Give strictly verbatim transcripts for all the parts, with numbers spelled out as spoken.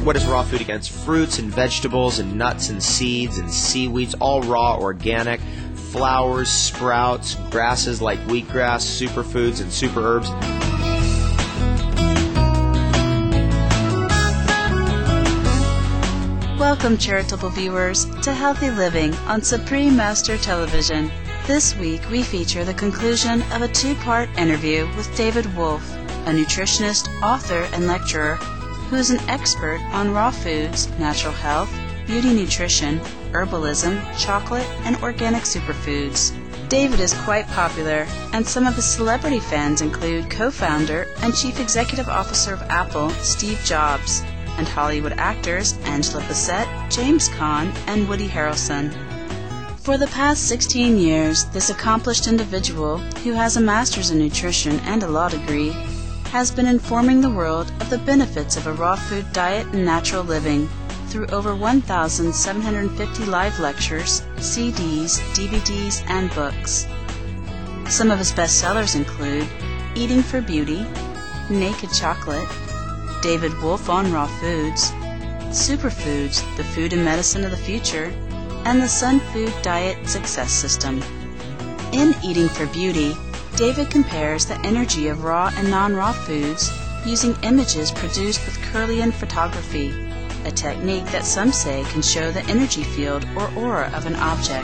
What is raw food against? Fruits and vegetables and nuts and seeds and seaweeds, all raw, organic. Flowers, sprouts, grasses like wheatgrass, superfoods and super herbs. Welcome, charitable viewers, to Healthy Living on Supreme Master Television. This week we feature the conclusion of a two-part interview with David Wolfe, a nutritionist, author, and lecturer who is an expert on raw foods, natural health, beauty nutrition, herbalism, chocolate, and organic superfoods. David is quite popular, and some of his celebrity fans include co-founder and chief executive officer of Apple, Steve Jobs, and Hollywood actors Angela Bassett, James Caan, and Woody Harrelson. For the past sixteen years, this accomplished individual, who has a master's in nutrition and a law degree, has been informing the world of the benefits of a raw food diet and natural living through over one thousand seven hundred fifty live lectures, C Ds, D V Ds, and books. Some of his bestsellers include Eating for Beauty, Naked Chocolate, David Wolfe on Raw Foods, Superfoods, the Food and Medicine of the Future, and the Sun Food Diet Success System. In Eating for Beauty, David compares the energy of raw and non-raw foods using images produced with Kirlian photography, a technique that some say can show the energy field or aura of an object.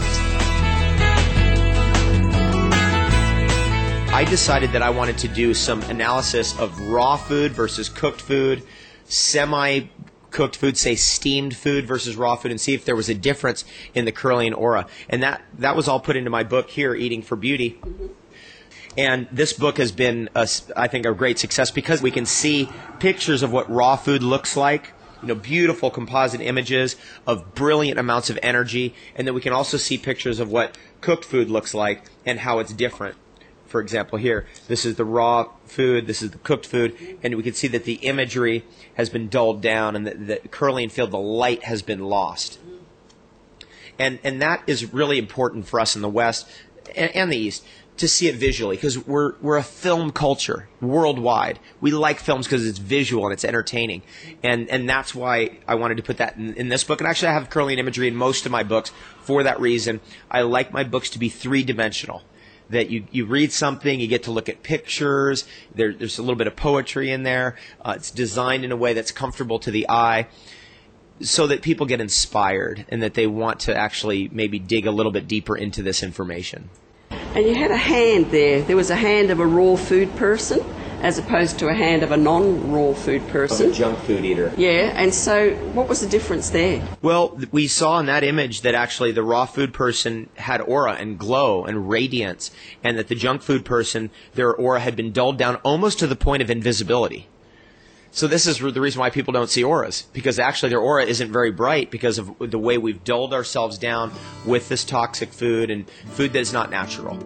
I decided that I wanted to do some analysis of raw food versus cooked food, semi-cooked food, say steamed food versus raw food, and see if there was a difference in the Kirlian aura. And that, that was all put into my book here, Eating for Beauty. Mm-hmm. And this book has been, a, I think, a great success because we can see pictures of what raw food looks like, you know, beautiful composite images of brilliant amounts of energy, and then we can also see pictures of what cooked food looks like and how it's different. For example, here, this is the raw food, this is the cooked food, and we can see that the imagery has been dulled down and the, the Kirlian field, the light has been lost. And and that is really important for us in the West and, and the East to see it visually, because we're we're a film culture worldwide. We like films because it's visual and it's entertaining, and and that's why I wanted to put that in, in this book. And actually, I have Kirlian imagery in most of my books for that reason. I like my books to be three-dimensional. That you, you read something, you get to look at pictures, there, there's a little bit of poetry in there, uh, it's designed in a way that's comfortable to the eye so that people get inspired and that they want to actually maybe dig a little bit deeper into this information. And you had a hand there. There was a hand of a raw food person as opposed to a hand of a non-raw food person. Of a junk food eater. Yeah, and so what was the difference there? Well, we saw in that image that actually the raw food person had aura and glow and radiance, and that the junk food person, their aura had been dulled down almost to the point of invisibility. So this is the reason why people don't see auras, because actually their aura isn't very bright because of the way we've dulled ourselves down with this toxic food and food that is not natural.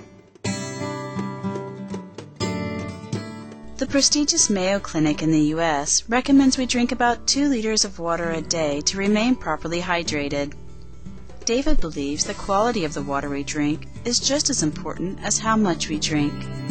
The prestigious Mayo Clinic in the U S recommends we drink about two liters of water a day to remain properly hydrated. David believes the quality of the water we drink is just as important as how much we drink.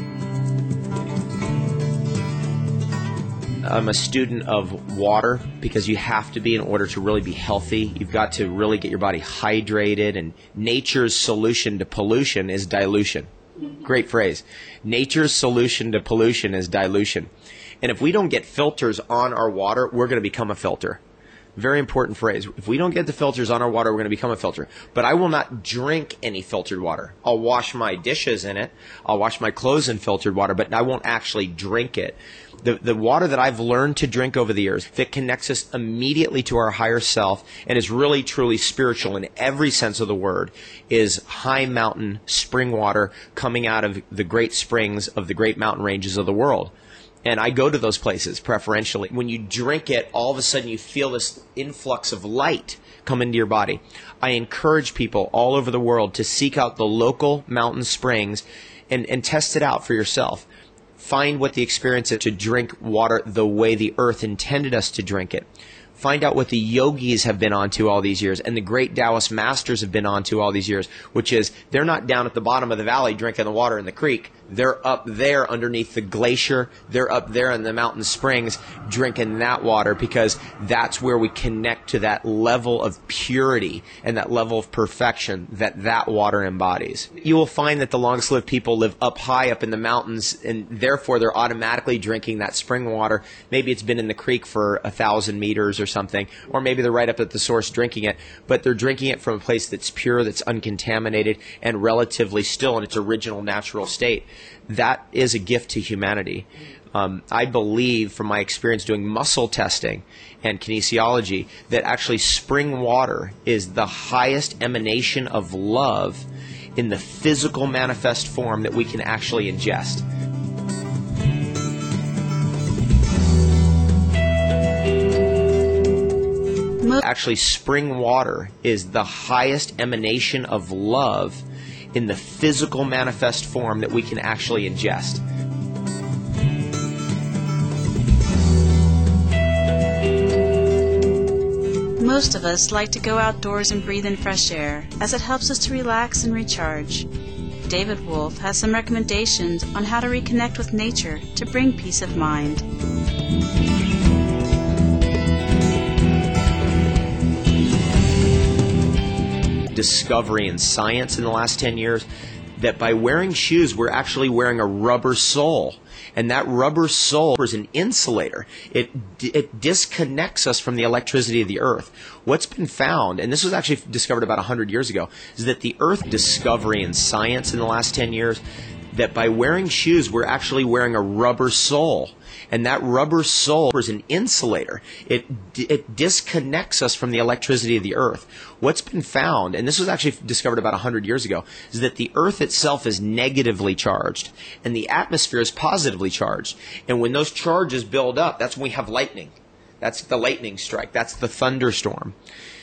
I'm a student of water because you have to be in order to really be healthy. You've got to really get your body hydrated, and nature's solution to pollution is dilution. Great phrase. Nature's solution to pollution is dilution. And if we don't get filters on our water, we're going to become a filter. Very important phrase. If we don't get the filters on our water, we're going to become a filter. But I will not drink any filtered water. I'll wash my dishes in it. I'll wash my clothes in filtered water, but I won't actually drink it. The, the water that I've learned to drink over the years that connects us immediately to our higher self and is really, truly spiritual in every sense of the word is high mountain spring water coming out of the great springs of the great mountain ranges of the world. And I go to those places preferentially. When you drink it, all of a sudden you feel this influx of light come into your body. I encourage people all over the world to seek out the local mountain springs and, and test it out for yourself. Find what the experience is to drink water the way the earth intended us to drink it. Find out what the yogis have been onto all these years and the great Taoist masters have been onto all these years, which is they're not down at the bottom of the valley drinking the water in the creek. They're up there underneath the glacier. They're up there in the mountain springs drinking that water because that's where we connect to that level of purity and that level of perfection that that water embodies. You will find that the longest lived people live up high up in the mountains, and therefore they're automatically drinking that spring water. Maybe it's been in the creek for a thousand meters or something, or maybe they're right up at the source drinking it, but they're drinking it from a place that's pure, that's uncontaminated, and relatively still in its original natural state. That is a gift to humanity. Um, I believe from my experience doing muscle testing and kinesiology that actually spring water is the highest emanation of love in the physical manifest form that we can actually ingest. Actually, spring water is the highest emanation of love in the physical manifest form that we can actually ingest. Most of us like to go outdoors and breathe in fresh air, as it helps us to relax and recharge. David Wolf has some recommendations on how to reconnect with nature to bring peace of mind. Discovery in science in the last ten years that by wearing shoes, we're actually wearing a rubber sole. And that rubber sole is an insulator. It, it disconnects us from the electricity of the earth. What's been found, and this was actually discovered about one hundred years ago, is that the earth discovery in science in the last ten years that by wearing shoes, we're actually wearing a rubber sole. And that rubber sole is an insulator. It, it disconnects us from the electricity of the earth. What's been found, and this was actually discovered about one hundred years ago, is that the earth itself is negatively charged and the atmosphere is positively charged. And when those charges build up, that's when we have lightning. That's the lightning strike. That's the thunderstorm.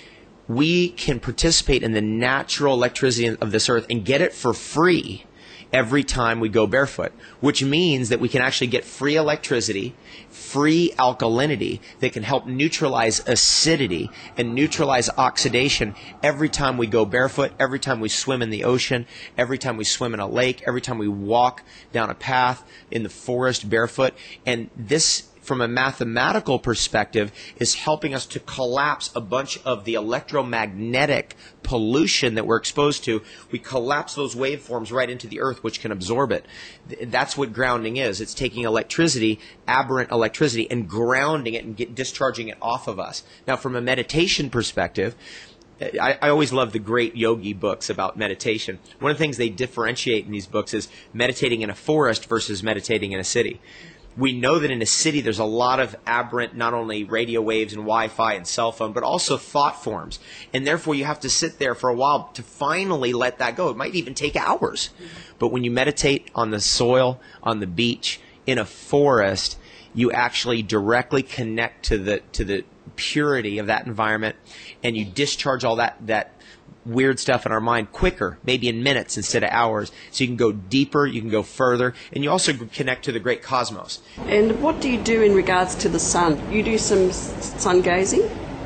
We can participate in the natural electricity of this earth and get it for free every time we go barefoot, which means that we can actually get free electricity, free alkalinity that can help neutralize acidity and neutralize oxidation every time we go barefoot, every time we swim in the ocean, every time we swim in a lake, every time we walk down a path in the forest barefoot. And this, from a mathematical perspective, is helping us to collapse a bunch of the electromagnetic pollution that we're exposed to. We collapse those waveforms right into the earth, which can absorb it. That's what grounding is. It's taking electricity, aberrant electricity, and grounding it and get, discharging it off of us. Now, from a meditation perspective, I, I always love the great yogi books about meditation. One of the things they differentiate in these books is meditating in a forest versus meditating in a city. We know that in a city there's a lot of aberrant, not only radio waves and Wi-Fi and cell phone, but also thought forms. And therefore you have to sit there for a while to finally let that go. It might even take hours. But when you meditate on the soil, on the beach, in a forest, you actually directly connect to the to the purity of that environment, and you discharge all that that weird stuff in our mind quicker, maybe in minutes instead of hours. So you can go deeper, you can go further, and you also connect to the great cosmos. And what do you do in regards to the sun? You do some sun gazing?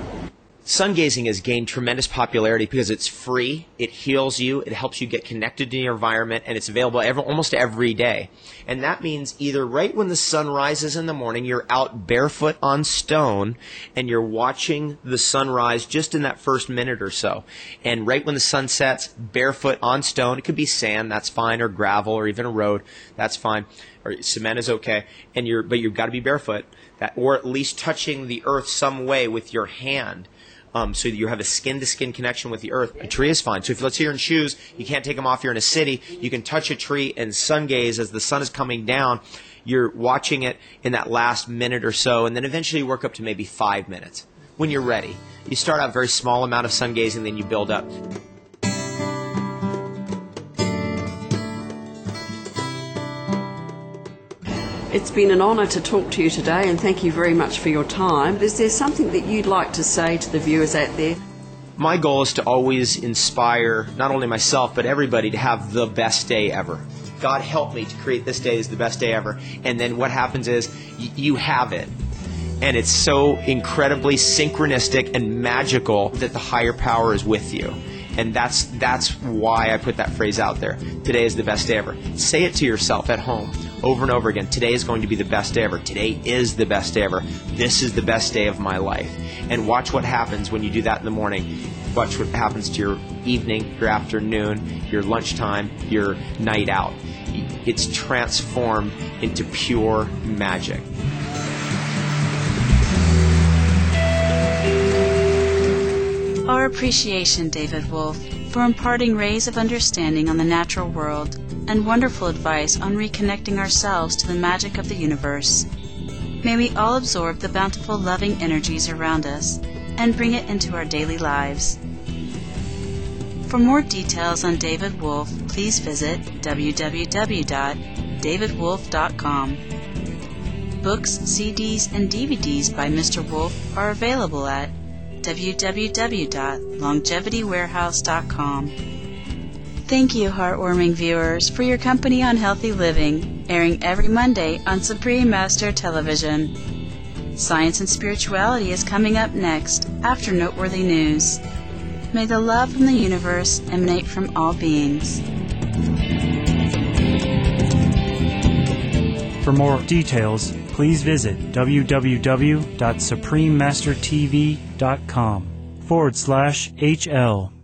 Sun gazing has gained tremendous popularity because it's free, it heals you, it helps you get connected to your environment, and it's available every, almost every day. And that means either right when the sun rises in the morning, you're out barefoot on stone, and you're watching the sunrise just in that first minute or so. And right when the sun sets, barefoot on stone, it could be sand, that's fine, or gravel, or even a road, that's fine, or cement is okay, and you're but you've got to be barefoot, that, or at least touching the earth some way with your hand. Um, so that you have a skin-to-skin connection with the earth. A tree is fine. So if let's say you're in shoes, you can't take them off, you're in a city, you can touch a tree and sun gaze as the sun is coming down. You're watching it in that last minute or so, and then eventually you work up to maybe five minutes when you're ready. You start out a very small amount of sun gazing, then you build up. It's been an honour to talk to you today, and thank you very much for your time. Is there something that you'd like to say to the viewers out there? My goal is to always inspire not only myself, but everybody to have the best day ever. God help me to create this day as the best day ever. And then what happens is y- you have it. And it's so incredibly synchronistic and magical that the higher power is with you. And that's that's why I put that phrase out there. Today is the best day ever. Say it to yourself at home over and over again. Today is going to be the best day ever. Today is the best day ever. This is the best day of my life. And watch what happens when you do that in the morning. Watch what happens to your evening, your afternoon, your lunchtime, your night out. It's transformed into pure magic. Our appreciation, David Wolf, for imparting rays of understanding on the natural world and wonderful advice on reconnecting ourselves to the magic of the universe. May we all absorb the bountiful, loving energies around us and bring it into our daily lives. For more details on David Wolf, please visit w w w dot david wolf dot com. Books, C Ds, and D V Ds by Mister Wolf are available at w w w dot longevity warehouse dot com. Thank you, heartwarming viewers, for your company on Healthy Living, airing every Monday on Supreme Master Television. Science and Spirituality is coming up next, after Noteworthy News. May the love from the universe emanate from all beings. For more details, please visit w w w dot supreme master t v dot com forward slash H L.